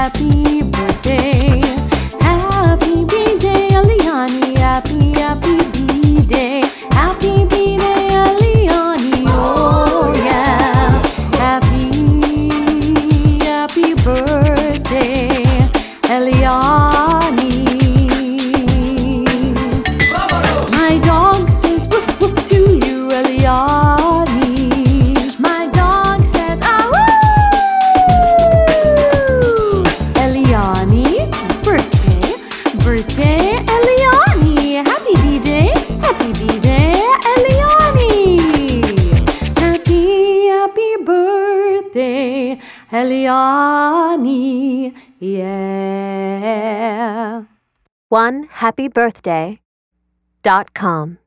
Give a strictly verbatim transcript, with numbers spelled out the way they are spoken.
happy birthday. Happy B-Day, Eliani. Happy, happy B-Day. Happy B-Day, Eliani. Oh yeah. Happy, happy birthday, Eliani. My dog says woof woof to you, Eliani. My dog says ah woo. Eliani, birthday, birthday, Eliani. Happy B-Day, happy B-Day, Eliani. Happy, happy birthday, Eliani. Yeah. one happy birthday dot com